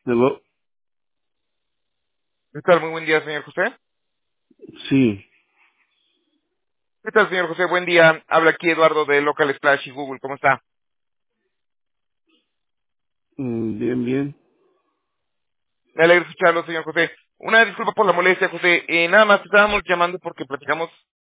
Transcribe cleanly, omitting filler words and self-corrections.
Hello. ¿Qué tal? Muy buen día, señor José. Sí, ¿Qué tal, señor José? Buen día. Habla aquí Eduardo de Local Splash y Google. ¿Cómo está? bien, bien. Me alegra escucharlo, señor José. Una disculpa por la molestia, José. Nada más estábamos llamando porque platicamos